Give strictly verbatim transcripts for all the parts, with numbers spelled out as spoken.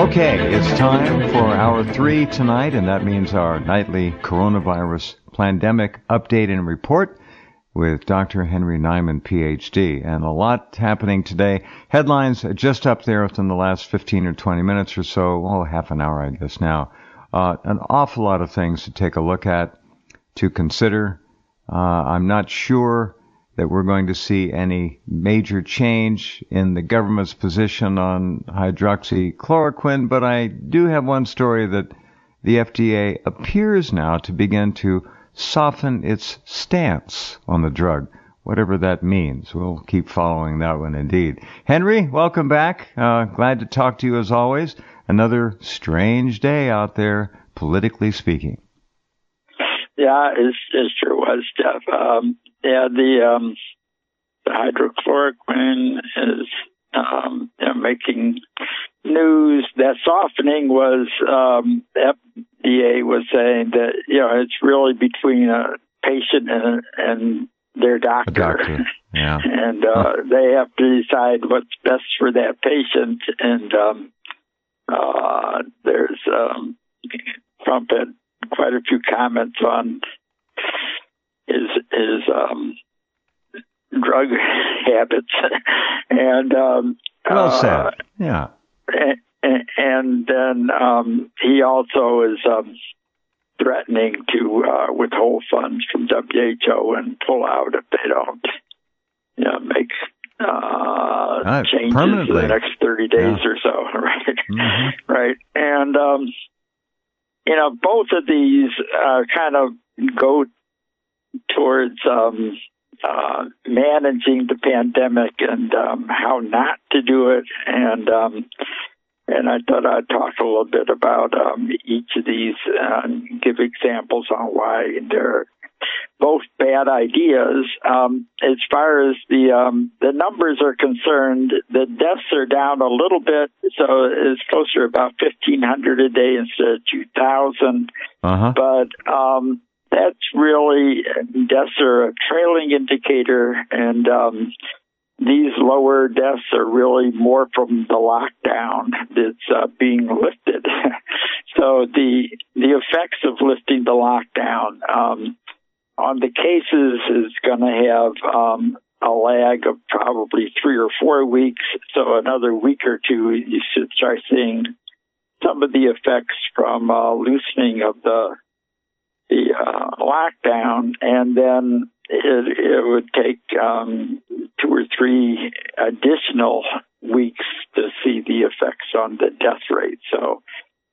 Okay, it's time for hour three tonight, and that means our nightly coronavirus pandemic update and report with Doctor Henry Nyman, P H D. And a lot happening today. Headlines just up there within the last fifteen or twenty minutes or so, oh, half an hour, I guess now. Uh, an awful lot of things to take a look at, to consider. Uh, I'm not sure that we're going to see any major change in the government's position on hydroxychloroquine, but I do have one story that the F D A appears now to begin to soften its stance on the drug, whatever that means. We'll keep following that one indeed. Henry, welcome back. Uh, glad to talk to you as always. Another strange day out there, politically speaking. Yeah, it, it sure was, Jeff. Um, yeah, the, um, the hydrochloroquine is um, you know, making news. That softening was, um, F D A was saying that, you know, it's really between a patient and, and their doctor. doctor. Yeah. and uh, they have to decide what's best for that patient. And um, uh, there's um, Trump had quite a few comments on his his um, drug habits, and um, well said. Uh, yeah, and, and then um, he also is um, threatening to uh, withhold funds from W H O and pull out if they don't, you know, make uh, right, changes in the next thirty days yeah. or so. Right, mm-hmm. right, and. Um, You know, both of these uh, kind of go towards um, uh, managing the pandemic and um, how not to do it. And um, and I thought I'd talk a little bit about um, each of these and give examples on why they're both bad ideas. Um, as far as the um, the numbers are concerned, the deaths are down a little bit, so it's closer to about fifteen hundred a day instead of two thousand. Uh-huh. But um, that's really, deaths are a trailing indicator, and um, these lower deaths are really more from the lockdown that's uh, being lifted. So the the effects of lifting the lockdown um, on the cases is going to have um, a lag of probably three or four weeks. So another week or two, you should start seeing some of the effects from uh, loosening of the the uh, lockdown, and then it, it would take um, two or three additional weeks to see the effects on the death rate. So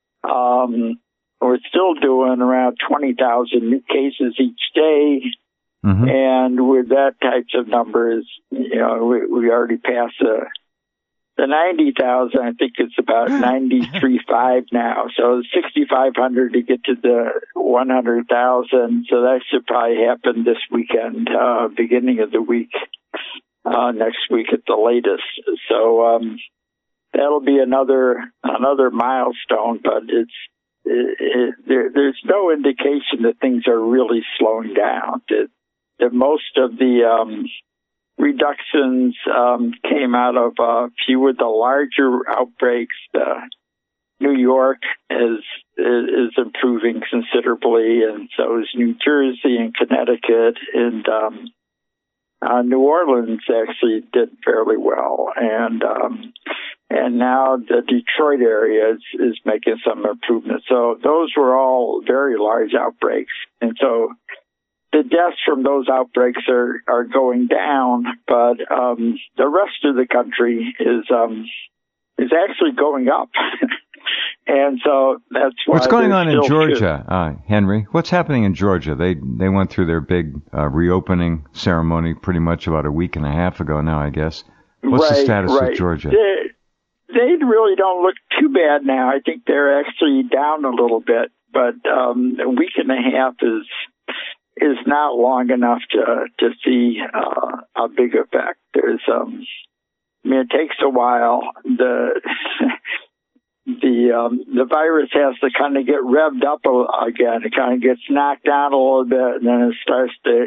um, we're still doing around twenty thousand new cases each day. Mm-hmm. And with that types of numbers, you know, we, we already passed the, the ninety thousand. I think it's about ninety-three point five now. So sixty-five hundred to get to the one hundred thousand. So that should probably happen this weekend, uh, beginning of the week, uh, next week at the latest. So, um, that'll be another, another milestone, but it's, it, it, there, there's no indication that things are really slowing down. That, that most of the, um, reductions um, came out of a few of the larger outbreaks. Uh, New York is, is improving considerably, and so is New Jersey and Connecticut, and um, uh, New Orleans actually did fairly well, and um, and now the Detroit area is, is making some improvements. So those were all very large outbreaks, and so the deaths from those outbreaks are, are going down, but um, the rest of the country is um, is actually going up. And so that's why what's going on in Georgia, uh, Henry? What's happening in Georgia? They they went through their big uh, reopening ceremony pretty much about a week and a half ago now, I guess. What's right, the status right. of Georgia? They, they really don't look too bad now. I think they're actually down a little bit, but um, a week and a half is is not long enough to to see uh, a big effect. There's, um, I mean, it takes a while. The the um, the virus has to kind of get revved up again. It kind of gets knocked down a little bit, and then it starts to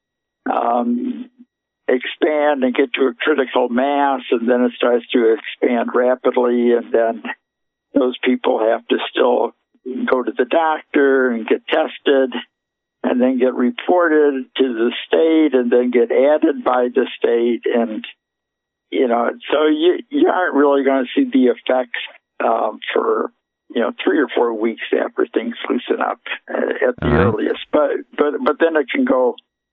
um, expand and get to a critical mass, and then it starts to expand rapidly, and then those people have to still go to the doctor and get tested and then get reported to the state and then get added by the state. And, you know, so you, you aren't really going to see the effects um, for, you know, three or four weeks after things loosen up at the uh-huh. earliest. But, but, but then it can go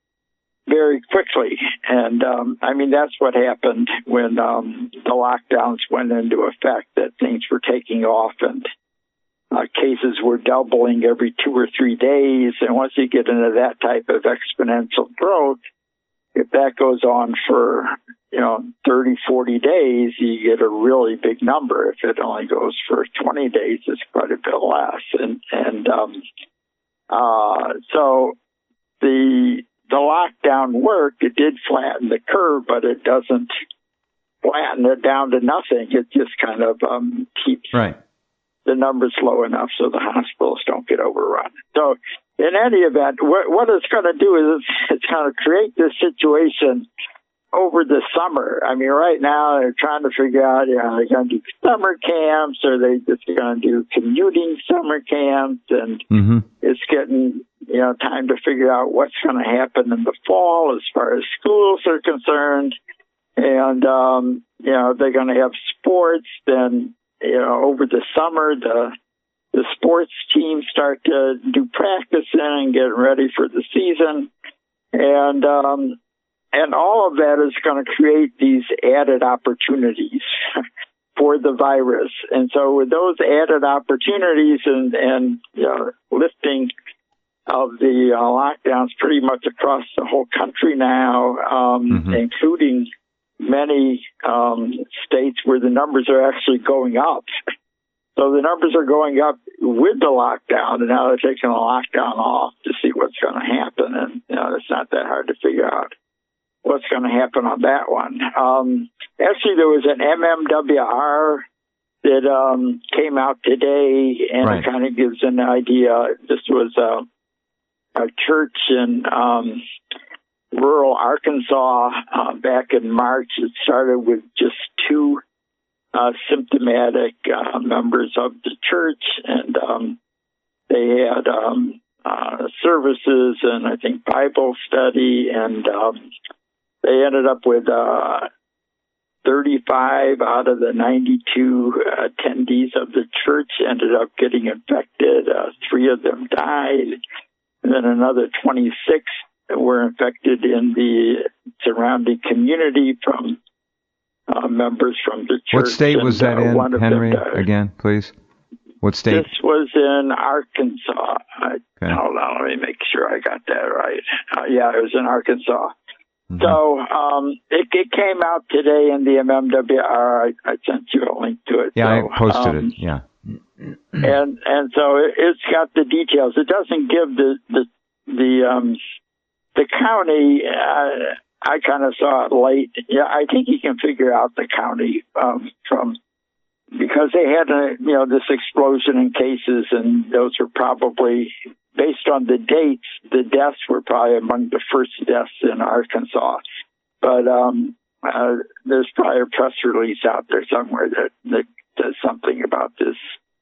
very quickly. And, um, I mean, that's what happened when um, the lockdowns went into effect, that things were taking off and uh, cases were doubling every two or three days. And once you get into that type of exponential growth, if that goes on for, you know, thirty, forty days, you get a really big number. If it only goes for twenty days, it's quite a bit less. And, and um, uh, so the the lockdown worked. It did flatten the curve, but it doesn't flatten it down to nothing. It just kind of um, keeps right. the numbers low enough so the hospitals don't get overrun. So in any event, what, what it's going to do is it's, it's going to create this situation over the summer. I mean, right now they're trying to figure out, you know, they're going to do summer camps, or they just going to do commuting summer camps, and mm-hmm. it's getting, you know, time to figure out what's going to happen in the fall as far as schools are concerned. And, um, you know, they're going to have sports. Then, you know, over the summer, the the sports teams start to do practicing and get ready for the season. And, um, and all of that is going to create these added opportunities for the virus. And so with those added opportunities and, and you know, lifting of the uh, lockdowns pretty much across the whole country now, um, mm-hmm. including many um, states where the numbers are actually going up. So the numbers are going up with the lockdown, and now they're taking the lockdown off to see what's going to happen. And, you know, it's not that hard to figure out what's going to happen on that one. Um, actually, there was an M M W R that um, came out today, and right. it kind of gives an idea. This was a, a church in um, rural Arkansas uh, back in March. It started with just two uh, symptomatic uh, members of the church, and um, they had um, uh, services and I think Bible study, and um, they ended up with uh, thirty-five out of the ninety-two attendees of the church ended up getting infected. Uh, three of them died, and then another twenty-six were infected in the surrounding community from uh, members from the church. What state was and, that uh, in, Henry, again, please? What state? This was in Arkansas. I, okay. Hold on, let me make sure I got that right. Uh, yeah, it was in Arkansas. Mm-hmm. So um, it, it came out today in the M M W R. I, I sent you a link to it. Yeah, so, I posted um, it, yeah. And and so it, it's got the details. It doesn't give the, the, the um, The county, uh, I kind of saw it late. Yeah, I think you can figure out the county um, from because they had a, you know, this explosion in cases, and those were probably based on the dates. The deaths were probably among the first deaths in Arkansas. But um, uh, there's probably a press release out there somewhere that, that does something about this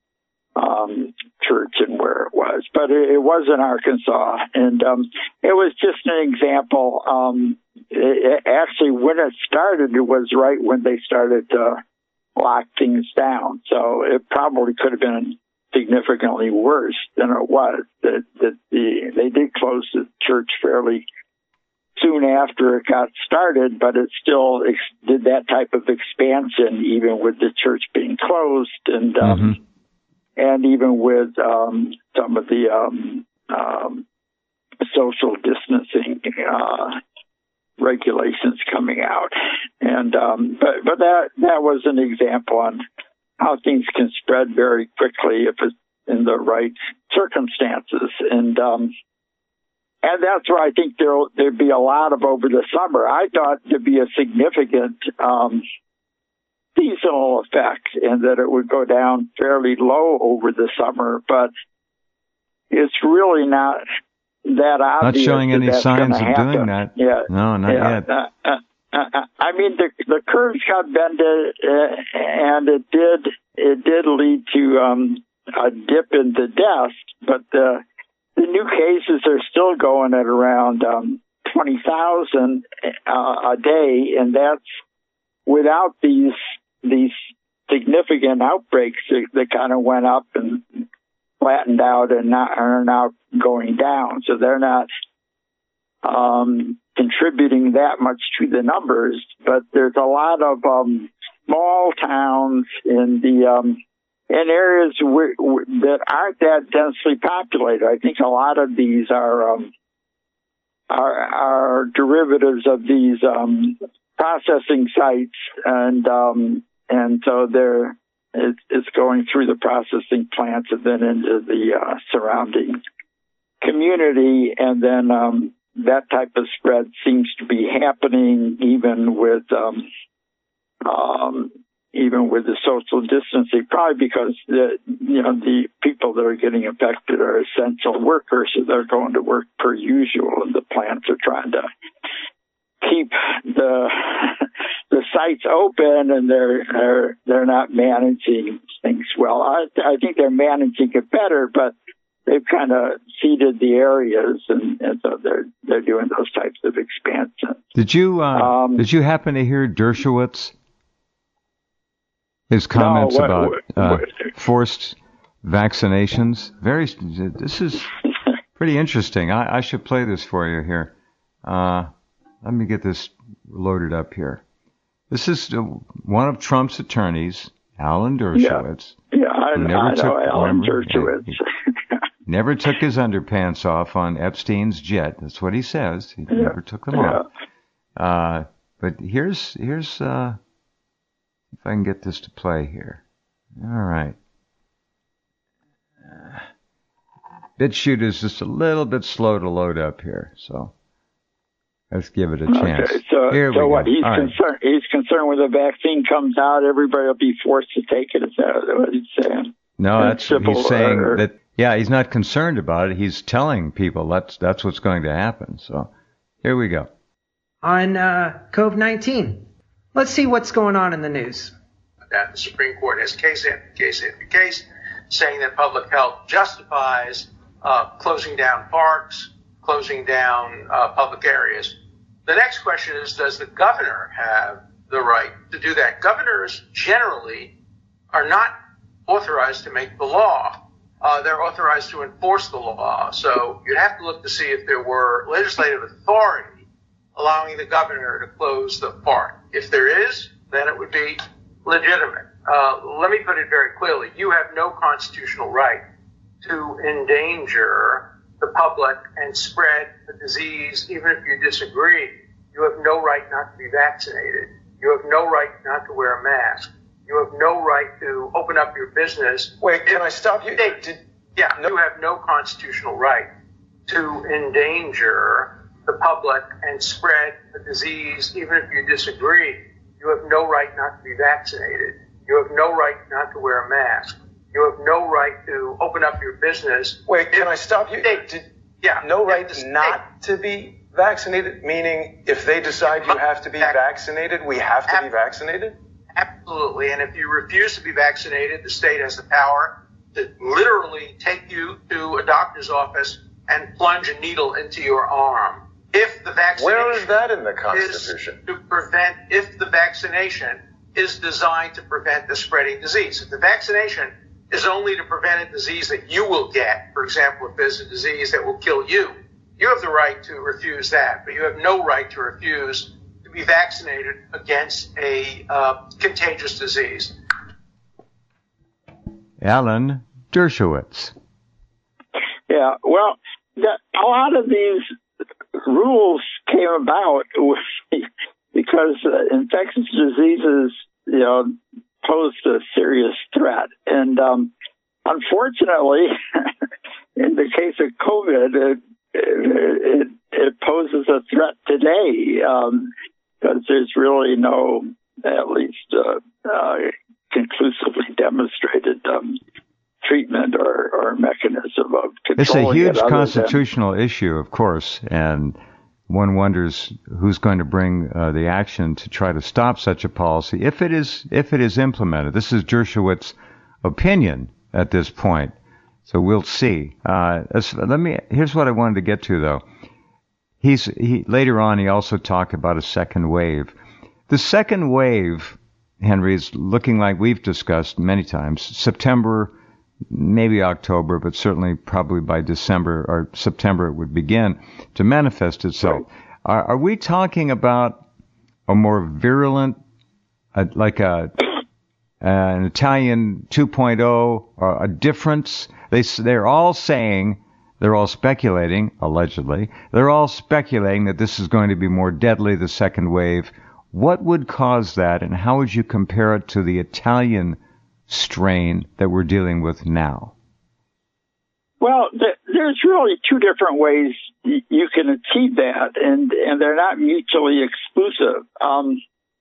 um, church and where it was, but it, it was in Arkansas, and um, it was just an example. Um, it, it actually, when it started, it was right when they started to lock things down, so it probably could have been significantly worse than it was. That, that the they did close the church fairly soon after it got started, but it still ex- did that type of expansion, even with the church being closed, and um, mm-hmm. and even with um, some of the um, um, social distancing uh, regulations coming out. And um, but but that that was an example on how things can spread very quickly if it's in the right circumstances. And um, and that's where I think there'll there'd be a lot of over the summer. I thought there'd be a significant um, seasonal effect, and that it would go down fairly low over the summer, but it's really not that obvious. Not showing that any that's signs of happen. doing that. Yeah. No, not yeah. yet. Uh, uh, uh, I mean, the the curves got bended, uh, and it did it did lead to um, a dip in the deaths, but the, the new cases are still going at around um, twenty thousand uh, a day, and that's without these these significant outbreaks that, that kind of went up and flattened out and not, are now going down. So they're not um, contributing that much to the numbers, but there's a lot of um, small towns in the um, in areas where, where, that aren't that densely populated. I think a lot of these are um, are, are derivatives of these um, processing sites, and um, and so they're it's, it's going through the processing plants and then into the uh, surrounding community, and then um, that type of spread seems to be happening even with um, um, even with the social distancing, probably because the you know the people that are getting affected are essential workers, so they're going to work per usual, and the plants are trying to keep the the sites open, and they're they're they're not managing things well. I, I think they're managing it better, but they've kind of seeded the areas, and, and so they're they're doing those types of expansions. Did you uh, um, did you happen to hear Dershowitz? His comments no, what, about what, uh, what? forced vaccinations. Very. This is pretty interesting. I, I should play this for you here. Uh, let me get this loaded up here. This is one of Trump's attorneys, Alan Dershowitz. Yeah, yeah I, never I took, know Alan remember, Dershowitz. Never took his underpants off on Epstein's jet. That's what he says. He yeah. never took them yeah. off. Uh, but here's here's. Uh, If I can get this to play here. All right. Uh, BitChute is just a little bit slow to load up here, so let's give it a chance. Okay, so, here so we what? go. He's All concerned. right. He's concerned when the vaccine comes out, everybody will be forced to take it. Is that what he's saying? No, that's, that's he's saying or, that. Yeah, he's not concerned about it. He's telling people that's that's what's going to happen. So here we go. On uh, COVID nineteen. Let's see what's going on in the news. That the Supreme Court has case after case after case saying that public health justifies uh, closing down parks, closing down uh, public areas. The next question is, does the governor have the right to do that? Governors generally are not authorized to make the law. Uh, they're authorized to enforce the law. So you'd have to look to see if there were legislative authority allowing the governor to close the park. If there is, then it would be legitimate. Uh, let me put it very clearly. You have no constitutional right to endanger the public and spread the disease, even if you disagree. You have no right not to be vaccinated. You have no right not to wear a mask. You have no right to open up your business. Wait, can I stop you? They, Did, yeah, no. You have no constitutional right to endanger the public and spread the disease, even if you disagree. You have no right not to be vaccinated. You have no right not to wear a mask. You have no right to open up your business. Wait, can I stop you? They, Did, yeah. No right not to be vaccinated, meaning if they decide you have to be vaccinated, we have to be vaccinated? Absolutely. And if you refuse to be vaccinated, the state has the power to literally take you to a doctor's office and plunge a needle into your arm. If the vaccination Where is that in the Constitution? Is to prevent, if the vaccination is designed to prevent the spreading disease. If the vaccination is only to prevent a disease that you will get, for example, if there's a disease that will kill you, you have the right to refuse that, but you have no right to refuse to be vaccinated against a uh, contagious disease. Alan Dershowitz. Yeah, well, the, a lot of these rules came about because uh, infectious diseases, you know, posed a serious threat. And um, unfortunately, in the case of COVID, it, it, it poses a threat today um, because there's really no, at least uh, uh, conclusively demonstrated um, treatment or, or mechanism of controlling it. It's a huge constitutional than, issue, of course, and one wonders who's going to bring uh, the action to try to stop such a policy if it is if it is implemented. This is Dershowitz's opinion at this point, so we'll see. Uh, let me. Here's what I wanted to get to, though. He's he later on. He also talked about a second wave. The second wave, Henry, is looking like we've discussed many times. September, maybe October, but certainly probably by December or September it would begin to manifest itself. Right. Are, are we talking about a more virulent, uh, like a uh, an Italian two point oh, or a difference? They they're all saying. They're all speculating, allegedly, they're all speculating that this is going to be more deadly, the second wave. What would cause that, and how would you compare it to the Italian strain that we're dealing with now? Well, th- there's really two different ways y- you can achieve that, and, and they're not mutually exclusive. Um,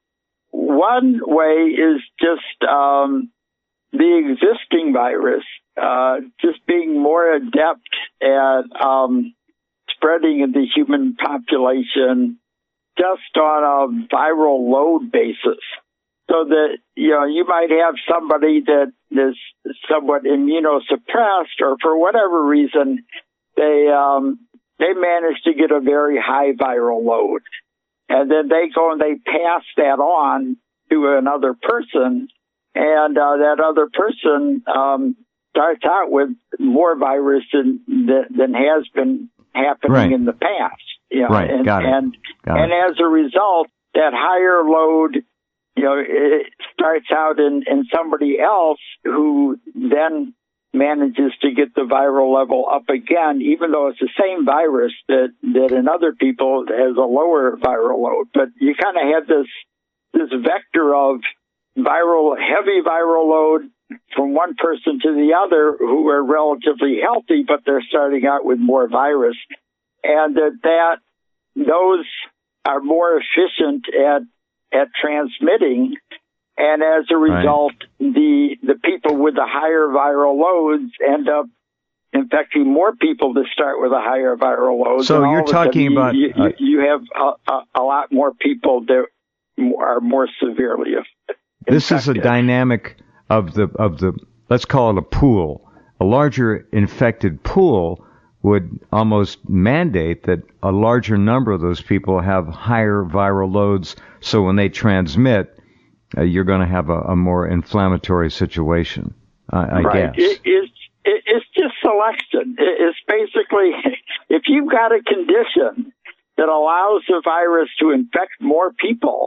one way is just um, the existing virus uh, just being more adept at um, spreading in the human population just on a viral load basis. So that, you know, you might have somebody that is somewhat immunosuppressed, or for whatever reason, they um, they manage to get a very high viral load. And then they go and they pass that on to another person, and uh, that other person um, starts out with more virus than than has been happening right. in the past. You know, right, and, got it. And, got and it. as a result, that higher load, you know, it starts out in, in somebody else who then manages to get the viral level up again, even though it's the same virus that, that in other people has a lower viral load. But you kind of have this this vector of viral, heavy viral load from one person to the other who are relatively healthy, but they're starting out with more virus. And that, that those are more efficient at at transmitting, and as a result, right. the the people with the higher viral loads end up infecting more people to start with a higher viral load. So you're talking you, about you, uh, you have a, a, a lot more people that are more severely infected. This is a dynamic of the of the let's call it a pool. A larger infected pool would almost mandate that a larger number of those people have higher viral loads, so when they transmit, uh, you're going to have a, a more inflammatory situation, uh, I right. guess. It, it's, it, it's just selection. It, it's basically, if you've got a condition that allows the virus to infect more people,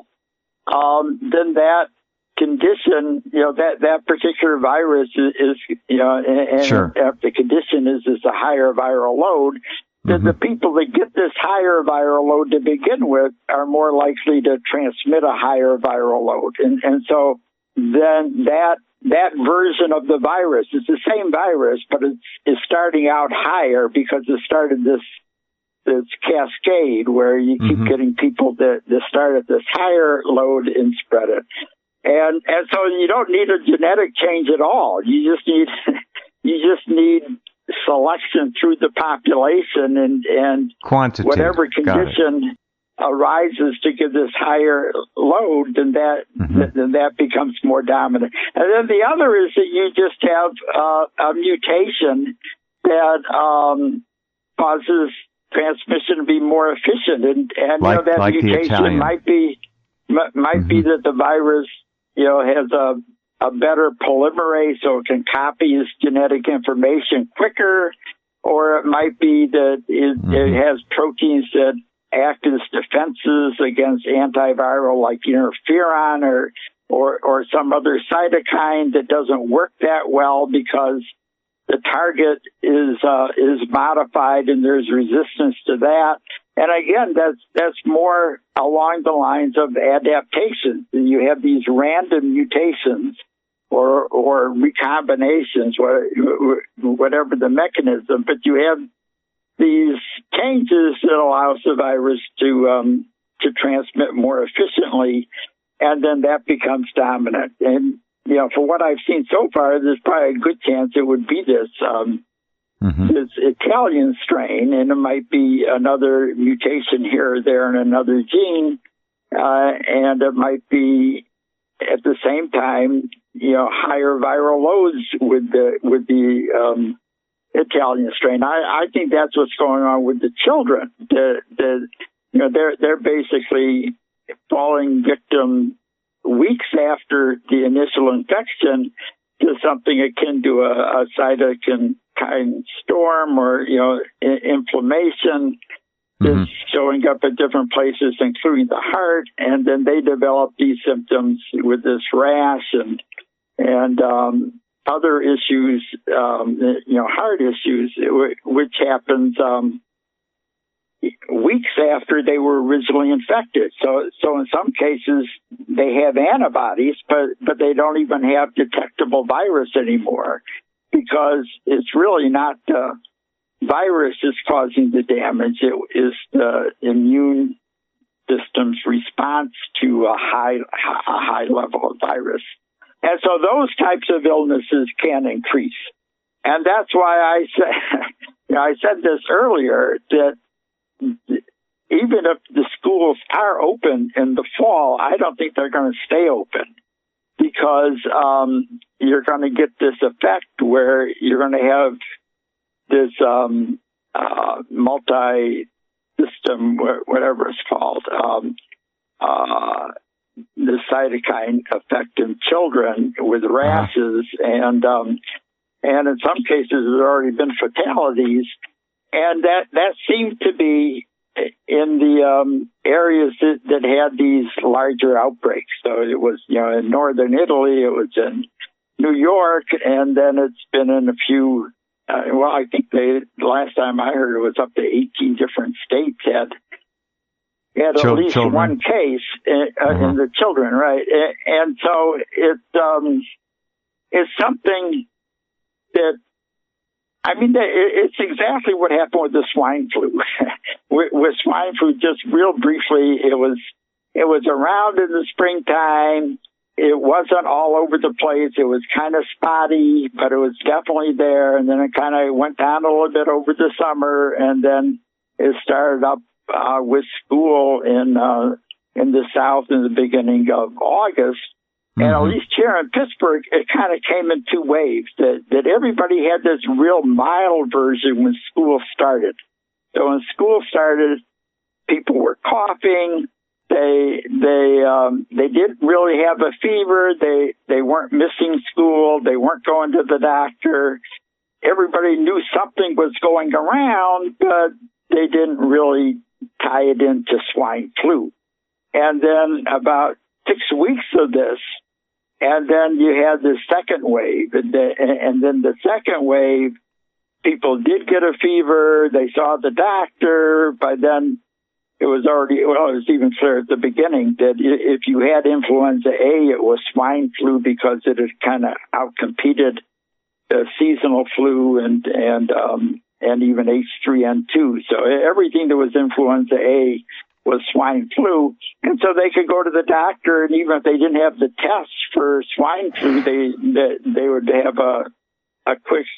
um, then that condition, you know, that, that particular virus is, is you know, and, sure. and if the condition is, is a higher viral load, then mm-hmm. the people that get this higher viral load to begin with are more likely to transmit a higher viral load. And, and so then that, that version of the virus is the same virus, but it's, it's starting out higher because it started this, this cascade where you keep mm-hmm. getting people that, that start at this higher load and spread it. And and so you don't need a genetic change at all. You just need you just need selection through the population, and and quantity, whatever condition arises to give this higher load, then that mm-hmm. th- then that becomes more dominant. And then the other is that you just have uh, a mutation that um, causes transmission to be more efficient, and and like, you know, that like mutation might be might mm-hmm. be that the virus, you know, has a, a better polymerase, so it can copy its genetic information quicker, or it might be that it, mm-hmm. it has proteins that act as defenses against antiviral, like interferon or, or, or some other cytokine that doesn't work that well because the target is, uh, is modified and there's resistance to that. And again, that's, that's more along the lines of adaptation. You have these random mutations or, or recombinations, whatever the mechanism, but you have these changes that allows the virus to, um, to transmit more efficiently, and then that becomes dominant. And, you know, for what I've seen so far, there's probably a good chance it would be this, um, mm-hmm. this Italian strain, and it might be another mutation here or there in another gene, uh, and it might be at the same time, you know, higher viral loads with the with the um, Italian strain. I, I think that's what's going on with the children. The, the you know they're they're basically falling victim weeks after the initial infection to something akin to a, a cytokine storm or, you know, I- inflammation mm-hmm. is showing up at different places, including the heart. And then they develop these symptoms with this rash and, and, um, other issues, um, you know, heart issues, which happens, um, weeks after they were originally infected. So, so in some cases they have antibodies, but, but they don't even have detectable virus anymore because it's really not the virus is causing the damage. It is the immune system's response to a high, a high level of virus. And so those types of illnesses can increase. And that's why I said, you know, I said this earlier that even if the schools are open in the fall, I don't think they're going to stay open because um, you're going to get this effect where you're going to have this um, uh, multi-system, whatever it's called, um, uh, the cytokine effect in children with rashes, and um, and in some cases there's already been fatalities. And that, that seemed to be in the um, areas that, that had these larger outbreaks. So it was, you know, in northern Italy, it was in New York, and then it's been in a few, uh, well, I think they, the last time I heard it was up to eighteen different states had, had at least children. one case in, uh, mm-hmm. in the children, right? And, and so it, um, it's something that, I mean, it's exactly what happened with the swine flu. with, with swine flu, just real briefly, it was it was around in the springtime. It wasn't all over the place. It was kind of spotty, but it was definitely there. And then it kind of went down a little bit over the summer, and then it started up uh, with school in uh, in the South in the beginning of August. And at least here in Pittsburgh, it kind of came in two waves, that, that everybody had this real mild version when school started. So when school started, people were coughing. They, they, um, they didn't really have a fever. They, they weren't missing school. They weren't going to the doctor. Everybody knew something was going around, but they didn't really tie it into swine flu. And then about six weeks of this, and then you had the second wave, and, the, and then the second wave, people did get a fever. They saw the doctor. By then, it was already, well, it was even clear at the beginning that if you had influenza A, it was swine flu because it had kind of outcompeted the seasonal flu and and um, and even H three N two. So everything that was influenza A was swine flu, and so they could go to the doctor, and even if they didn't have the tests for swine flu, they they, they would have a a quick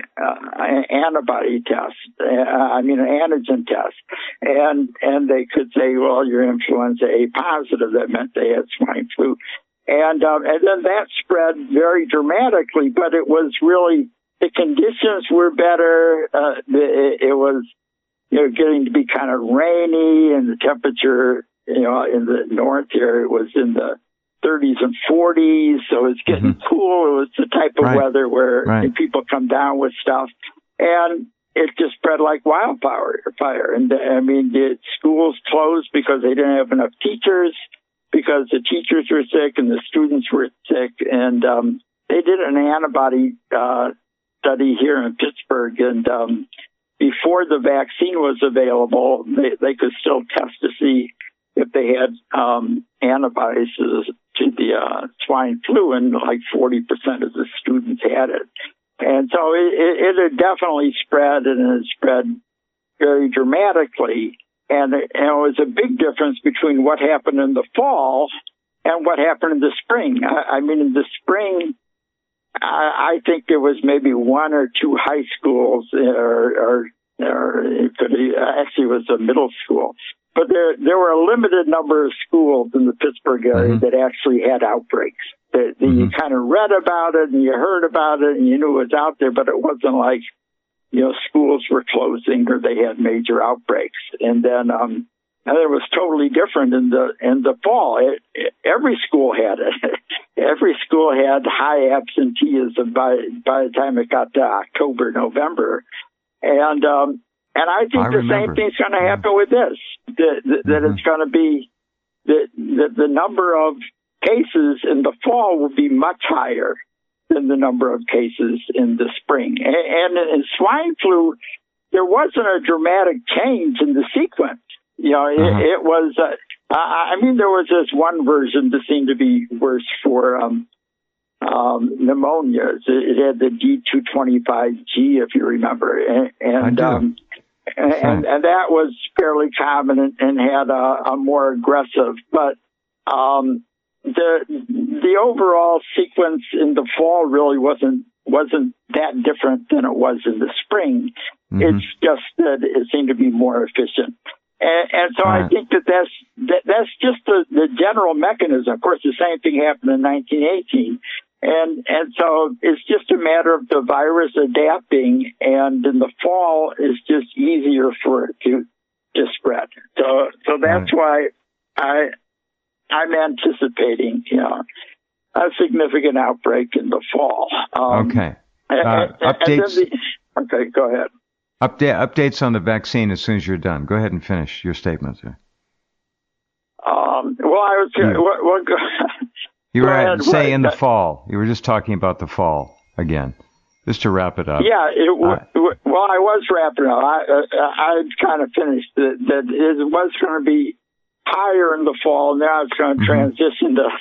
uh, antibody test. Uh, I mean, an antigen test, and and they could say, well, you're influenza A positive. That meant they had swine flu, and um, and then that spread very dramatically. But it was really the conditions were better. Uh, it, it was. You know, getting to be kind of rainy, and the temperature, you know, in the north here, it was in the thirties and forties, so it's getting mm-hmm. cool. It was the type of right. weather where right. people come down with stuff, and it just spread like wildfire. Fire, and I mean, the schools closed because they didn't have enough teachers, because the teachers were sick and the students were sick, and um, they did an antibody uh, study here in Pittsburgh, and um, before the vaccine was available, they, they could still test to see if they had um, antibodies to, to the uh, swine flu, and like forty percent of the students had it. And so it, it, it had definitely spread, and it spread very dramatically. And it, and it was a big difference between what happened in the fall and what happened in the spring. I, I mean, in the spring, I, I think there was maybe one or two high schools, or, or, or it could be, actually it was a middle school. But there there were a limited number of schools in the Pittsburgh area mm-hmm. that actually had outbreaks. That, that mm-hmm. you kind of read about it and you heard about it and you knew it was out there, but it wasn't like, you know, schools were closing or they had major outbreaks. And then um, and it was totally different in the in the fall. It, it, every school had it. Every school had high absenteeism by by the time it got to October, November, and um, and I think I the remember. same thing's going to happen yeah. with this. That, that, that mm-hmm. it's going to be that the, the number of cases in the fall will be much higher than the number of cases in the spring. And, and in swine flu, there wasn't a dramatic change in the sequence. You know, uh-huh. it, it was. Uh, I mean, there was this one version that seemed to be worse for um, um, pneumonia. It had the D two twenty-five G, if you remember, and and, um, and, and, and that was fairly common and, and had a, a more aggressive. But um, the the overall sequence in the fall really wasn't wasn't that different than it was in the spring. Mm-hmm. It's just that it seemed to be more efficient. And, and so right. I think that that's, that, that's just the, the general mechanism. Of course, the same thing happened in nineteen eighteen. And, and so it's just a matter of the virus adapting, and in the fall it's just easier for it to, to spread. So, so that's right. why I, I'm anticipating, you know, a significant outbreak in the fall. Um, okay. Uh, and, updates. And the, okay, go ahead. Update, updates on the vaccine as soon as you're done. Go ahead and finish your statement, sir. Um, well, I was you, well, well, go, you were go at, ahead, say right. in the fall. You were just talking about the fall again. Just to wrap it up. Yeah. It, uh, well, I was wrapping up. I uh, I kind of finished that. That it was going to be higher in the fall. Now it's going to mm-hmm. transition to.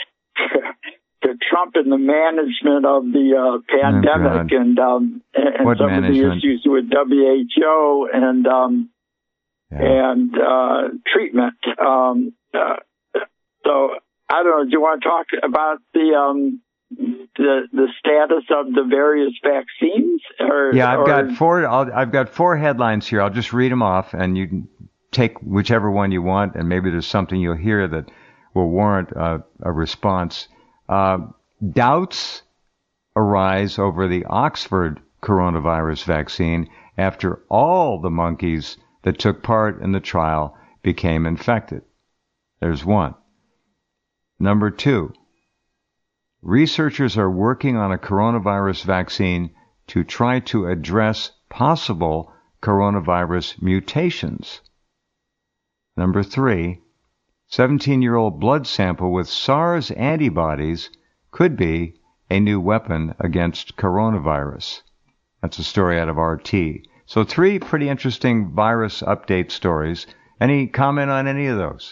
to Trump and the management of the uh, pandemic oh, and um, and what some management? of the issues with W H O and um, yeah. and uh, treatment. Um, uh, so I don't know. Do you want to talk about the um, the the status of the various vaccines? Or, yeah, I've or, got four. I'll, I've got four headlines here. I'll just read them off, and you can take whichever one you want, and maybe there's something you'll hear that will warrant uh, a response. Uh, doubts arise over the Oxford coronavirus vaccine after all the monkeys that took part in the trial became infected. There's one. Number two, researchers are working on a coronavirus vaccine to try to address possible coronavirus mutations. Number three, seventeen-year-old blood sample with SARS antibodies could be a new weapon against coronavirus. That's a story out of R T. So three pretty interesting virus update stories. Any comment on any of those?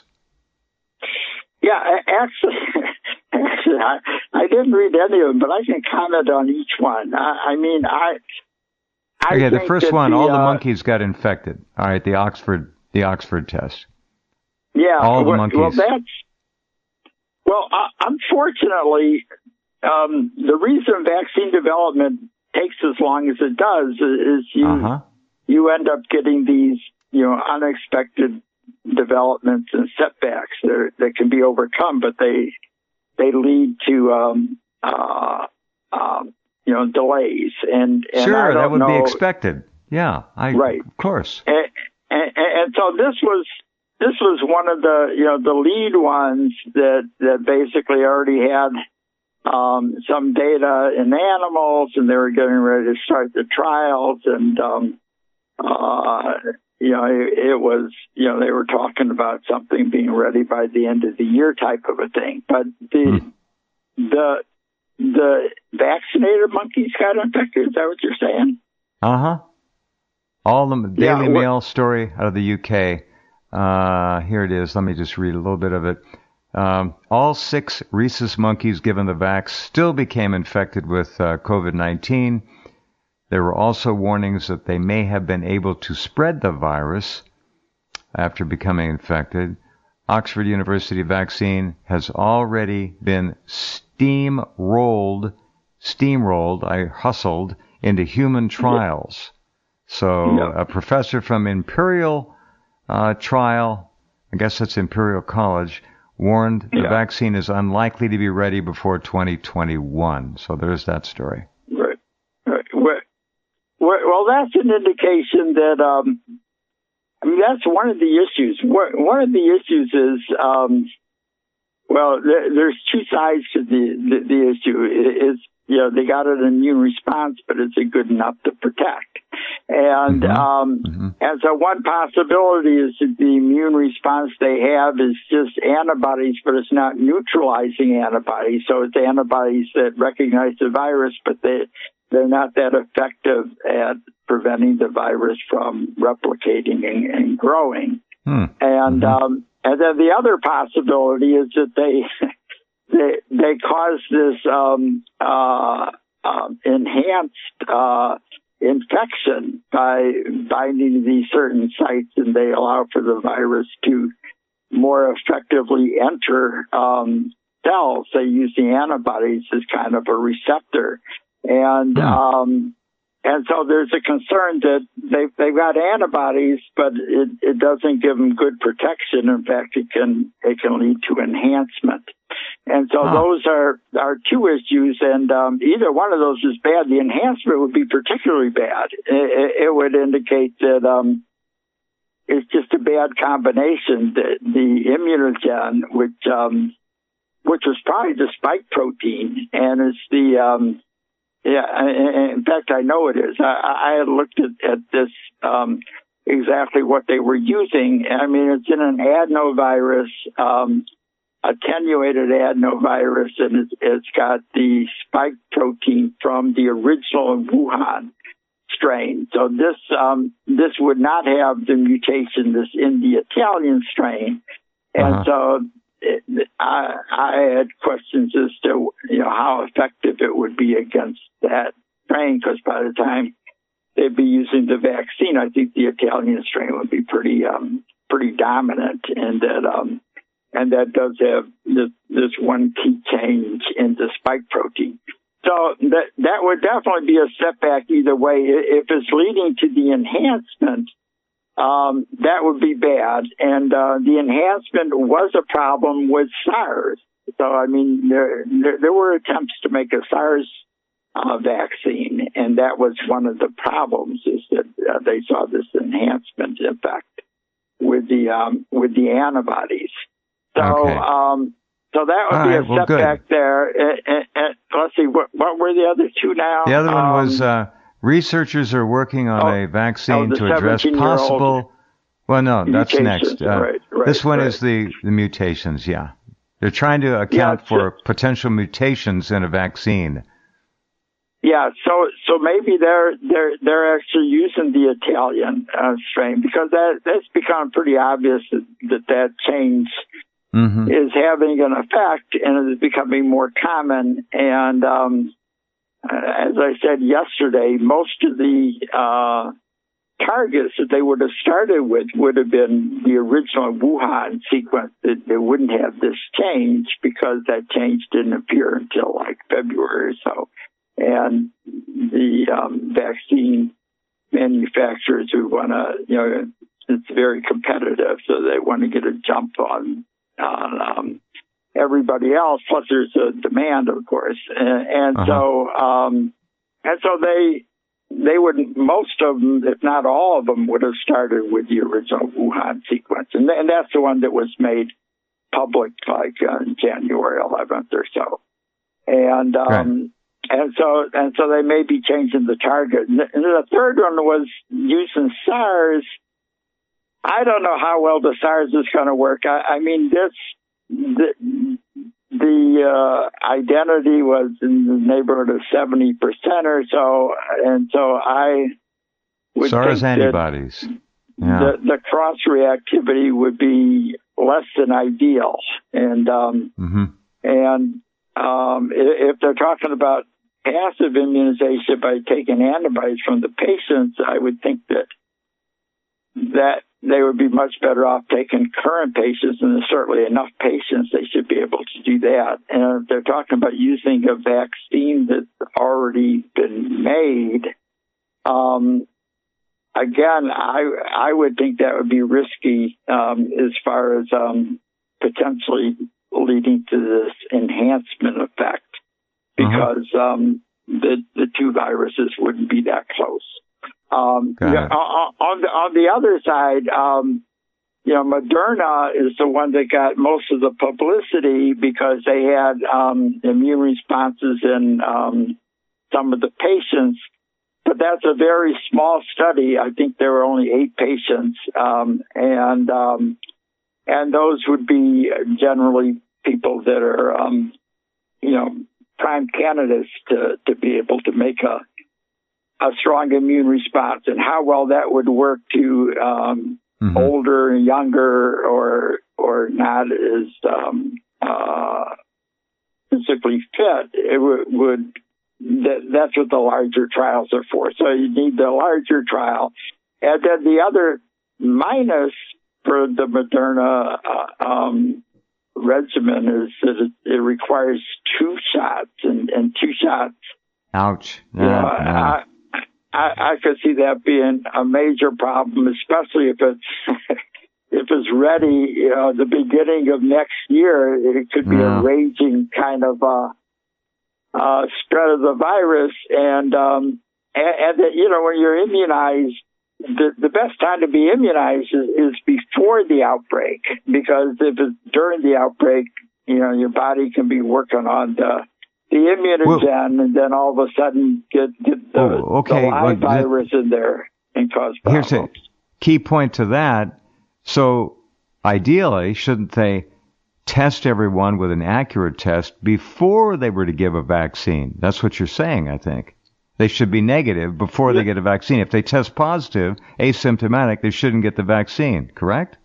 Yeah, actually, actually I, I didn't read any of them, but I can comment on each one. I, I mean, I... I okay, the first one, the, all the uh, monkeys got infected. All right, the Oxford, the Oxford test. Yeah, all the well, monkeys. Well, that's well. Uh, unfortunately, um, the reason vaccine development takes as long as it does is you uh-huh. you end up getting these you know unexpected developments and setbacks that, that can be overcome, but they they lead to um, uh, um, you know delays and, and sure I don't that would know, be expected. Yeah, I right, of course. And, and, and so this was. This was one of the, you know, the lead ones that, that basically already had um, some data in animals, and they were getting ready to start the trials. And, um, uh, you know, it, it was, you know, they were talking about something being ready by the end of the year type of a thing. But the hmm. the the vaccinated monkeys got infected. Is that what you're saying? Uh-huh. All the Daily yeah, Mail story out of the U K. Uh, here it is. Let me just read a little bit of it. Um, all six rhesus monkeys given the vax still became infected with uh, COVID nineteen. There were also warnings that they may have been able to spread the virus after becoming infected. Oxford University vaccine has already been steamrolled steamrolled, I hustled into human trials. So Yeah. a professor from Imperial uh, Trial, I guess that's Imperial College, warned the Yeah. vaccine is unlikely to be ready before twenty twenty-one. So there's that story. Right. Right. Well, well, that's an indication that, um, I mean, that's one of the issues. One of the issues is, um, well, there's two sides to the, the, the issue. It's, you know, they got an immune response, but is it good enough to protect? And, Mm-hmm. um, Mm-hmm. and so one possibility is that the immune response they have is just antibodies, but it's not neutralizing antibodies. So it's antibodies that recognize the virus, but they, they're not that effective at preventing the virus from replicating and, and growing. Hmm. And, Mm-hmm. um, and then the other possibility is that they, they, they cause this, um, uh, um, enhanced, uh, infection by binding these certain sites, and they allow for the virus to more effectively enter, um, cells. They use the antibodies as kind of a receptor. And, Hmm. um, and so there's a concern that they've, they've got antibodies, but it, it doesn't give them good protection. In fact, it can, it can lead to enhancement. And so Huh. those are, are two issues, and um, either one of those is bad. The enhancement would be particularly bad. It, it would indicate that um, it's just a bad combination. The, the immunogen, which um, which was probably the spike protein, and it's the um, yeah. In fact, I know it is. I, I had looked at, at this um, exactly what they were using. I mean, it's in an adenovirus. Um, attenuated adenovirus, and it's, it's got the spike protein from the original Wuhan strain. So this um, this would not have the mutation that's in the Italian strain, and Uh-huh. so it, I, I had questions as to you know how effective it would be against that strain, because by the time they'd be using the vaccine, I think the Italian strain would be pretty um, pretty dominant, and that. Um, And that does have this, this one key change in the spike protein. So that that would definitely be a setback either way. If it's leading to the enhancement, um, that would be bad. And uh, the enhancement was a problem with SARS. So, I mean, there, there, there were attempts to make a SARS uh, vaccine, and that was one of the problems, is that uh, they saw this enhancement effect with the um, with the antibodies. So, Okay. um, so that would All be right, a well, good. setback there. And, and, and let's see, what, what were the other two now? The other one Um, was uh, researchers are working on oh, a vaccine oh, the to address seventeen-year-old possible. Well, no, that's mutations, next. Uh, right, right, this one right. is the, the mutations. Yeah, they're trying to account Yeah, for so- potential mutations in a vaccine. Yeah, so so maybe they're they're they're actually using the Italian uh, strain, because that that's become pretty obvious that that, that change Mm-hmm. is having an effect, and it is becoming more common. And um, as I said yesterday, most of the uh, targets that they would have started with would have been the original Wuhan sequence. That they wouldn't have this change, because that change didn't appear until like February or so. And the um, vaccine manufacturers who want to, you know, it's very competitive, so they want to get a jump on on um, everybody else. Plus, there's a demand, of course, and, and Uh-huh. so um, and so they they would, most of them, if not all of them, would have started with the original Wuhan sequence, and, and that's the one that was made public like uh, January eleventh or so, and. Um, Right. And so, and so they may be changing the target. And the, and the third one was using SARS. I don't know how well the SARS is going to work. I, I mean, this, the, the uh, identity was in the neighborhood of seventy percent or so. And so I would SARS think antibodies. that Yeah. the, the cross reactivity would be less than ideal. And, um, Mm-hmm. and, um, if they're talking about passive immunization by taking antibodies from the patients, I would think that that they would be much better off taking current patients, and there's certainly enough patients they should be able to do that. And if they're talking about using a vaccine that's already been made. Um, again, I I would think that would be risky um, as far as um, potentially leading to this enhancement effect, because uh-huh. um, the the two viruses wouldn't be that close. Um, yeah, on, on the on the other side, um, you know, Moderna is the one that got most of the publicity because they had um, immune responses in um, some of the patients. But that's a very small study. I think there were only eight patients, um, and um, and those would be generally people that are, um, you know, prime candidates to, to be able to make a a strong immune response. And how well that would work to um, mm-hmm. older, younger, or or not as um, uh, physically fit, it w- would. That, that's what the larger trials are for. So you need the larger trial. And then the other minus for the Moderna uh, um, regimen is that it, it requires two shots, and, and two shots. Ouch. Yeah, you know, yeah. I, I, I could see that being a major problem, especially if it's if it's ready, you know, the beginning of next year. It could be yeah. a raging kind of uh Uh, spread of the virus, and um, and, and that, you know, when you're immunized, the, the best time to be immunized is, is before the outbreak, because if it's during the outbreak, you know, your body can be working on the the immunogen, well, and then all of a sudden get, get the, oh, okay. the live well, virus in there and cause problems. Here's a key point to that. So ideally, shouldn't they test everyone with an accurate test before they were to give a vaccine? That's what you're saying, I think. They should be negative before yeah. they get a vaccine. If they test positive, asymptomatic, they shouldn't get the vaccine, correct?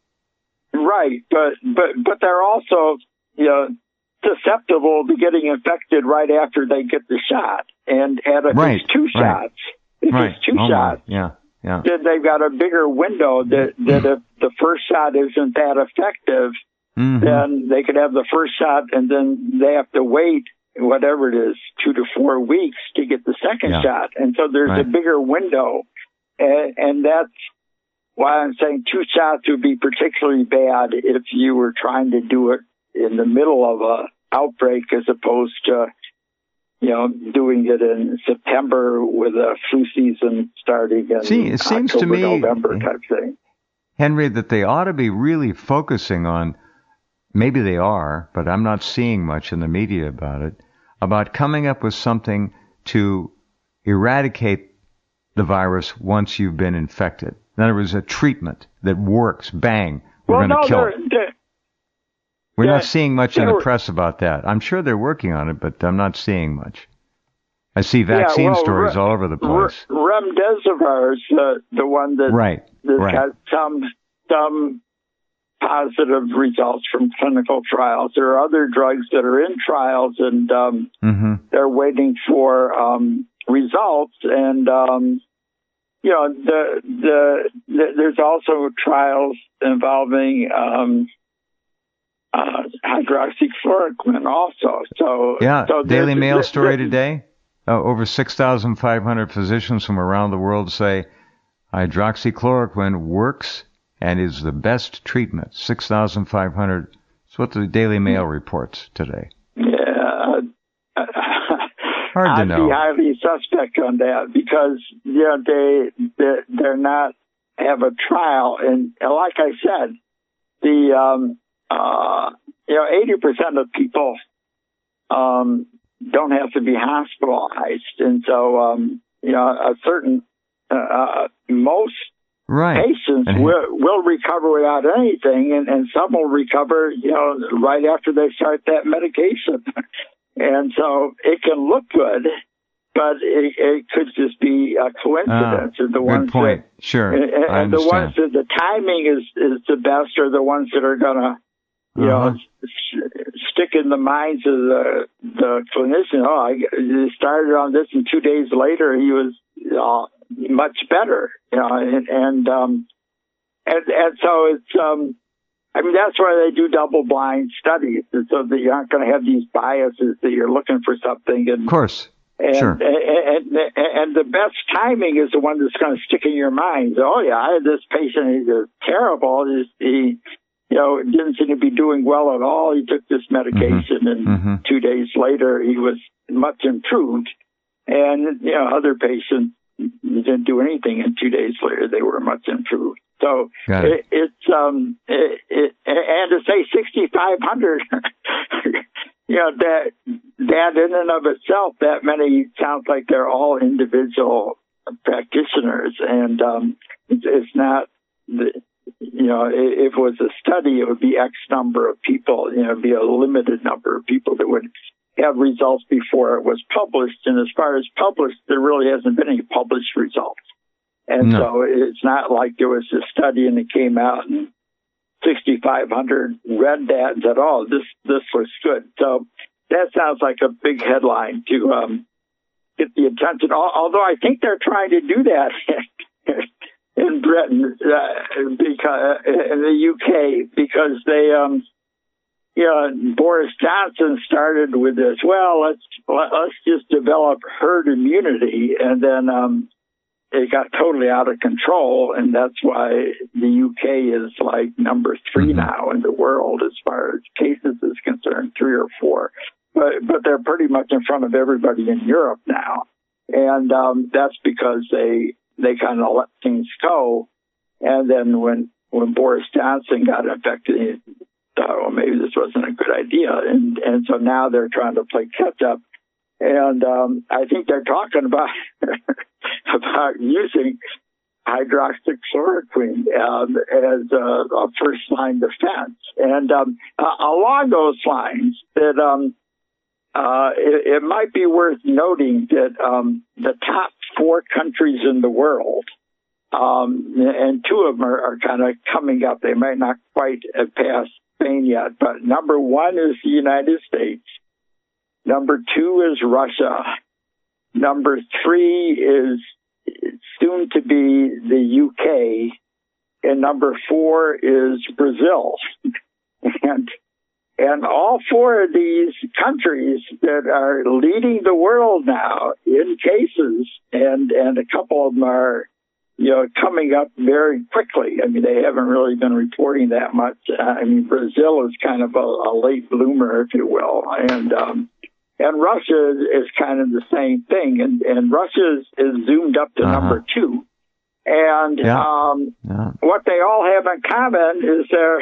Right, but but but they're also, you know, susceptible to getting infected right after they get the shot. And at if right. it's two right. shots, if right. it's two oh shots, my. yeah, yeah. then they've got a bigger window that, that if the first shot isn't that effective, mm-hmm. then they could have the first shot, and then they have to wait, whatever it is, two to four weeks to get the second yeah. shot. And so there's right. a bigger window. And, and that's why I'm saying two shots would be particularly bad if you were trying to do it in the middle of a outbreak, as opposed to, you know, doing it in September with a flu season starting in See, it seems October, to me, November type thing. Henry, that they ought to be really focusing on, maybe they are, but I'm not seeing much in the media about it, about coming up with something to eradicate the virus once you've been infected. In other words, a treatment that works. Bang, we're well, going to no, kill they're, it. They're, we're they're, not seeing much in the press about that. I'm sure they're working on it, but I'm not seeing much. I see vaccine yeah, well, stories re- all over the place. Re- Remdesivir is uh, the one that, right, that right. has some some positive results from clinical trials. There are other drugs that are in trials, and um, mm-hmm. they're waiting for um, results. And um, you know, the, the the there's also trials involving um, uh, hydroxychloroquine also. So yeah, so Daily Mail story today. Uh, over six thousand five hundred physicians from around the world say hydroxychloroquine works and is the best treatment. six thousand five hundred. That's what the Daily Mail reports today. Yeah. Hard to I'd know. be highly suspect on that, because, you know, they, they, they're not have a trial. And like I said, the, um, uh, you know, eighty percent of people, um, don't have to be hospitalized. And so, um, you know, a certain, uh, most right. patients will, will recover without anything, and, and some will recover, you know, right after they start that medication. And so it can look good, but it, it could just be a coincidence. Uh, and the good ones point. That, sure. And, and I the understand. ones that the timing is, is the best are the ones that are going to, you uh-huh. know, stick in the minds of the the clinician. Oh, I he started on this, and two days later he was uh, much better. You know, and and um, and and so it's um, I mean, that's why they do double blind studies, so that you aren't going to have these biases that you're looking for something, and of course, And, sure. and, and, and the best timing is the one that's going to stick in your mind. Oh, yeah, I had this patient, he's terrible. He's, he, you know, didn't seem to be doing well at all. He took this medication, mm-hmm. and mm-hmm. two days later, he was much improved. And, you know, other patients didn't do anything, and two days later, they were much improved. So it. It, it's, um, it, it, and to say sixty-five hundred, you know, that, that in and of itself, that many sounds like they're all individual practitioners. And um, it's, it's not, the, you know, if it was a study, it would be X number of people, you know, it'd be a limited number of people that would have results before it was published. And as far as published, there really hasn't been any published results. And no. so it's not like there was a study and it came out and sixty-five hundred read that and said, oh, this, this looks good. So that sounds like a big headline to um, get the attention. Although I think they're trying to do that in Britain, uh, because in the U K, because they, um, you know, Boris Johnson started with this. Well, let's let's just develop herd immunity, and then um, it got totally out of control, and that's why the U K is like number three mm-hmm. now in the world as far as cases is concerned, three or four. But but they're pretty much in front of everybody in Europe now, and um, that's because they they kind of let things go. And then when when Boris Johnson got infected, he thought, well, maybe this wasn't a good idea, and and so now they're trying to play catch up. And um, I think they're talking about about using hydroxychloroquine um, as a, a first-line defense. And um, uh, along those lines, that um, uh, it, it might be worth noting that um, the top four countries in the world, um, and two of them are, are kind of coming up. They might not quite have passed Spain yet, but number one is the United States. Number two is Russia. Number three is soon to be the U K. And number four is Brazil. and and all four of these countries that are leading the world now in cases, and, and a couple of them are, you know, coming up very quickly. I mean, they haven't really been reporting that much. I mean, Brazil is kind of a, a late bloomer, if you will. And, um, And Russia is, is kind of the same thing, and, and Russia is, is zoomed up to uh-huh. number two. And yeah. Um, yeah. what they all have in common is they're,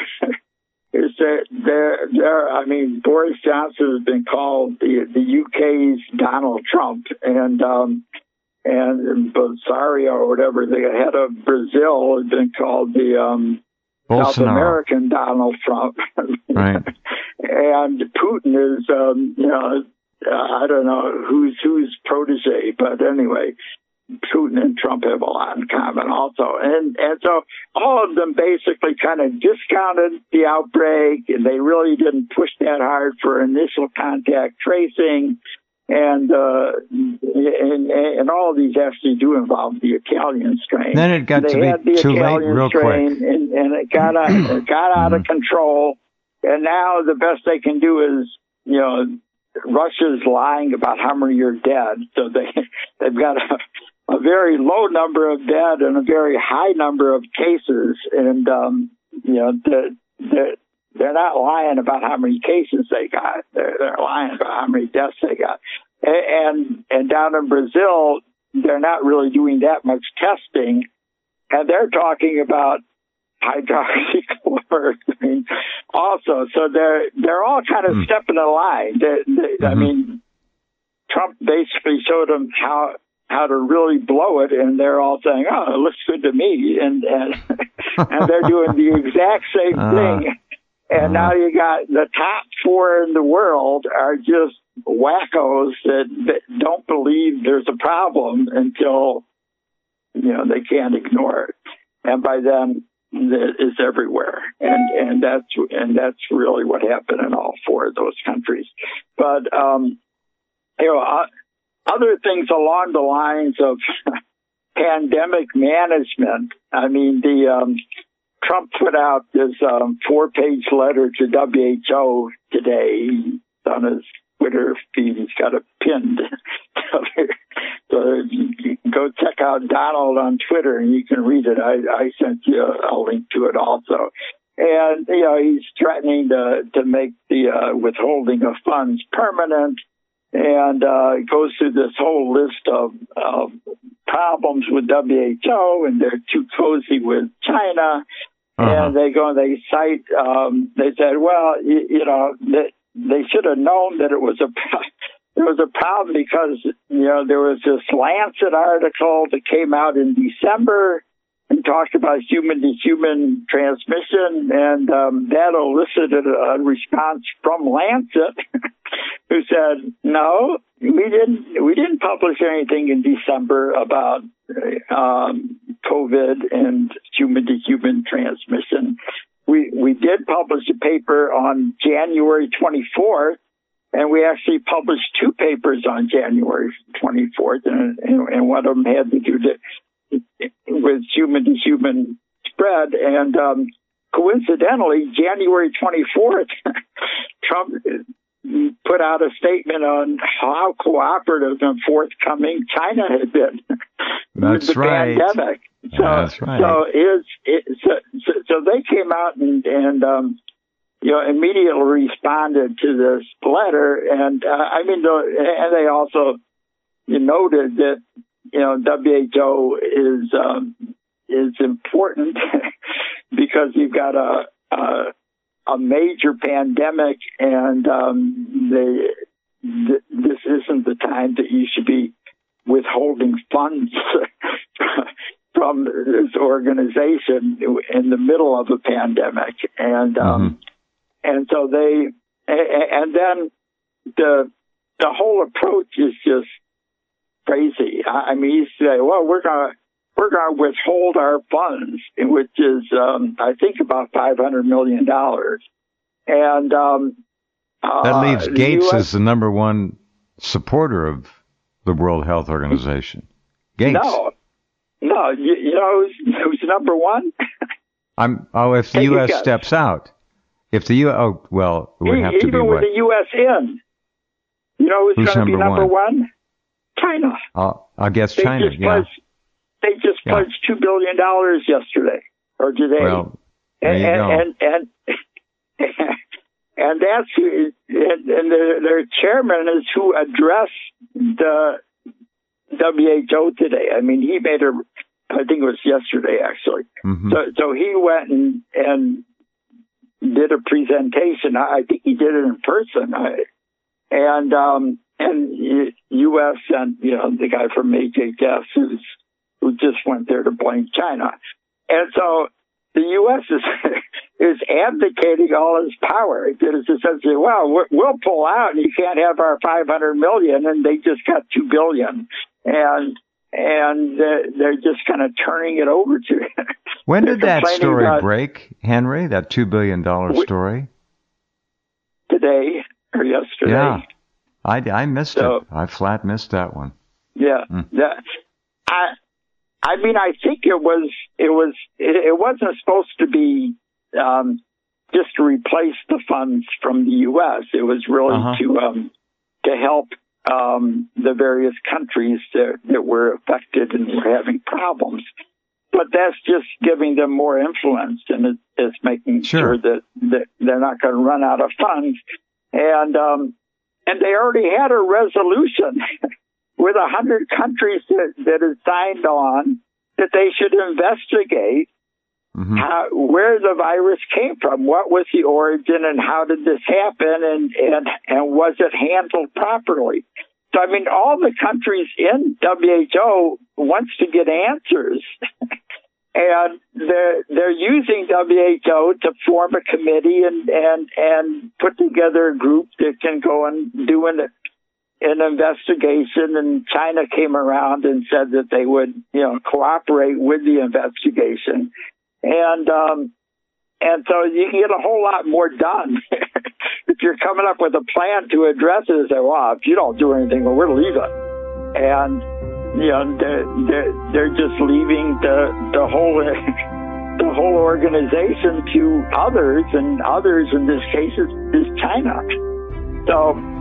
is that they're, they're, I mean, Boris Johnson has been called the, the U K's Donald Trump, and um, and Bolsonaro or whatever, the head of Brazil, has been called the um, South American Donald Trump. Right. And Putin is, um, you know, Uh, I don't know who's who's protege, but anyway, Putin and Trump have a lot in common also. And and so all of them basically kind of discounted the outbreak, and they really didn't push that hard for initial contact tracing. And uh, and, and all of these actually do involve the Italian strain. Then it got they to be had the too Italian late real strain, quick. And, and it got, out, it got out of control. And now the best they can do is, you know, Russia's lying about how many are dead, so they they've got a, a very low number of dead and a very high number of cases, and um, you know the, they're they're not lying about how many cases they got; they're they're lying about how many deaths they got, and and down in Brazil they're not really doing that much testing, and they're talking about hydroxychloroquine also. So they're they're all kind of mm. stepping the line. They, they, mm-hmm. I mean, Trump basically showed them how how to really blow it, and they're all saying, "Oh, it looks good to me," and and and they're doing the exact same uh, thing. And uh, now you got the top four in the world are just wackos that, that don't believe there's a problem until, you know, they can't ignore it, and by then that is everywhere, and and that's and that's really what happened in all four of those countries. But um, you know, uh, other things along the lines of pandemic management. I mean, the um, Trump put out this um, four-page letter to W H O today on his Twitter feed. He's got it pinned. So you can go check out Donald on Twitter, and you can read it. I, I sent you a, a link to it also. And, you know, he's threatening to, to make the uh, withholding of funds permanent, and uh, goes through this whole list of, of problems with W H O, and they're too cozy with China. Uh-huh. And they go and they cite, um, they said, well, you, you know, they, they should have known that it was a there was a problem because, you know, there was this Lancet article that came out in December and talked about human-to-human transmission, and um, that elicited a response from Lancet, who said, "No, we didn't. We didn't publish anything in December about um, COVID and human-to-human transmission. We we did publish a paper on January twenty-fourth." And we actually published two papers on January twenty-fourth, and, and one of them had to do to, with human-to-human spread. And um, coincidentally, January twenty-fourth, Trump put out a statement on how cooperative and forthcoming China had been That's with the right. pandemic. So, That's right. So, is, it, so, so, so they came out and, and um, you know, immediately responded to this letter, and uh, I mean, and they also you noted that you know W H O is um, is important because you've got a a, a major pandemic, and um, they, th- this isn't the time that you should be withholding funds from this organization in the middle of a pandemic, and. Um, mm-hmm. And so they, and then the the whole approach is just crazy. I mean, you say, well, we're gonna we're gonna withhold our funds, which is um, I think about five hundred million dollars, and um, that uh, leaves Gates U S as the number one supporter of the World Health Organization. Gates. No, no, you, you know who's, who's number one? I'm. Oh, if the Take U a S guess. steps out. If the U S, oh, well, it would have to Even be with what? the U S in, you know who's, Who's going to be number number one? one? China. I'll, I'll guess They China, just yeah. pledged, they just Yeah. pledged two billion dollars yesterday or today, Well, there and, you go. and and and, and that's who, and, and their, their chairman is who addressed the W H O today. I mean, he made a, I think it was yesterday actually. Mm-hmm. So so he went and and. did a presentation. I think he did it in person. I, and um, and U S and you know the guy from H H S who's who just went there to blame China. And so the U S is is abdicating all his power. It is essentially, well, we'll pull out, and you can't have our five hundred million, and they just got two billion, and and they're just kind of turning it over to. When did that story about, break, Henry? That two billion dollar story? Today or yesterday? Yeah, I, I missed so, it. I flat missed that one. Yeah, mm. that, I I mean I think it was it was it, it wasn't supposed to be um, just to replace the funds from the U S. It was really uh-huh. to um, to help um, the various countries that, that were affected and were having problems. But that's just giving them more influence, and it, it's making sure, sure that, that they're not going to run out of funds. And um, and they already had a resolution with a hundred countries that, that had signed on that they should investigate mm-hmm. how, where the virus came from, what was the origin, and how did this happen, and and and was it handled properly? So, I mean, all the countries in W H O wants to get answers, and they're they're using W H O to form a committee and and and put together a group that can go and do an an investigation. And China came around and said that they would, you know, cooperate with the investigation, and um, and so you can get a whole lot more done. If you're coming up with a plan to address it, say, well, if you don't do anything, well, we're leaving. And, you know, they're, they're, they're just leaving the, the whole, the whole organization to others, and others in this case is, is China. So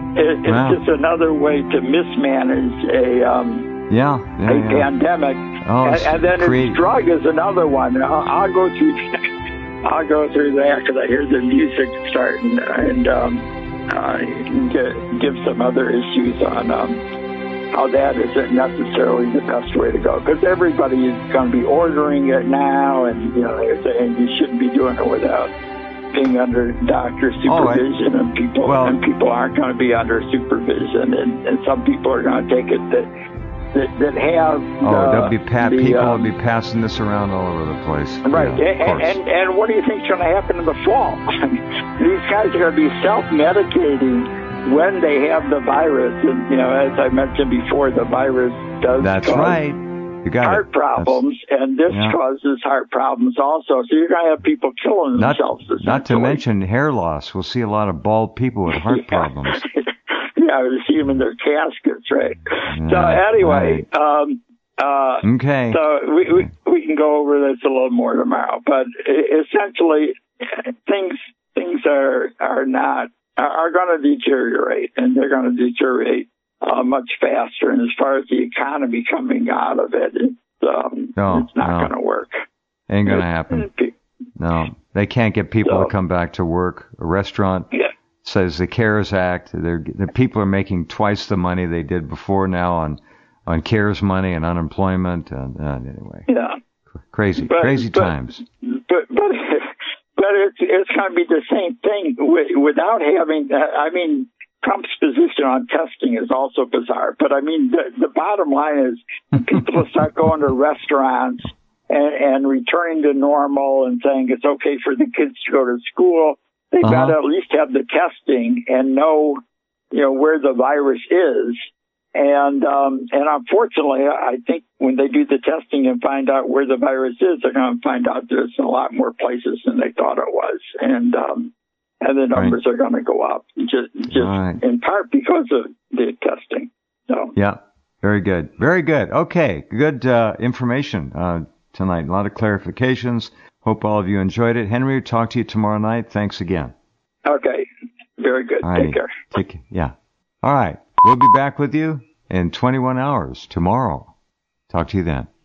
it, it's wow. just another way to mismanage a um, yeah, yeah, a yeah. pandemic. Oh, and, and then create... its drug is another one. I'll, I'll go through. I'll go through that because I hear the music starting, and um, uh, get, give some other issues on um, how that isn't necessarily the best way to go. Because everybody is going to be ordering it now, and you know they're saying you shouldn't be doing it without being under doctor supervision, oh, I, and people well, and people aren't going to be under supervision, and, and some people are going to take it that that, that have. Oh, uh, they'll be pa- the, people um, will be passing this around all over the place. Right, yeah, and, and and what do you think's going to happen in the fall? These guys are going to be self-medicating when they have the virus, and you know, as I mentioned before, the virus does. That's cause right. You got heart it. problems, That's, and this yeah. causes heart problems also. So you're going to have people killing not, themselves. Not to mention hair loss. We'll see a lot of bald people with heart yeah. problems. Yeah, we see them in their caskets, right? Yeah, so anyway, right. um, uh, okay. So we, we we can go over this a little more tomorrow, but essentially, things things are are not are going to deteriorate, and they're going to deteriorate Uh, much faster, and as far as the economy coming out of it, it's, um, no, it's not no. going to work. Ain't going to happen. No, they can't get people so, to come back to work. A restaurant yeah. says the CARES Act, they're, the people are making twice the money they did before now on on CARES money and unemployment. And uh, anyway, yeah, crazy, but, crazy but, times. But but but it's it's going to be the same thing with, without having. Uh, I mean. Trump's position on testing is also bizarre. But, I mean, the, the bottom line is people will start going to restaurants and, and returning to normal and saying it's okay for the kids to go to school. They've uh-huh. got to at least have the testing and know, you know, where the virus is. And um, and unfortunately, I think when they do the testing and find out where the virus is, they're going to find out there's a lot more places than they thought it was. And um And the numbers right. are going to go up, just, just right. in part because of the testing. So yeah, very good, very good. Okay, good uh, information uh, tonight. A lot of clarifications. Hope all of you enjoyed it. Henry, we'll talk to you tomorrow night. Thanks again. Okay, very good. All right. Take care. Take yeah. All right, we'll be back with you in twenty-one hours tomorrow. Talk to you then.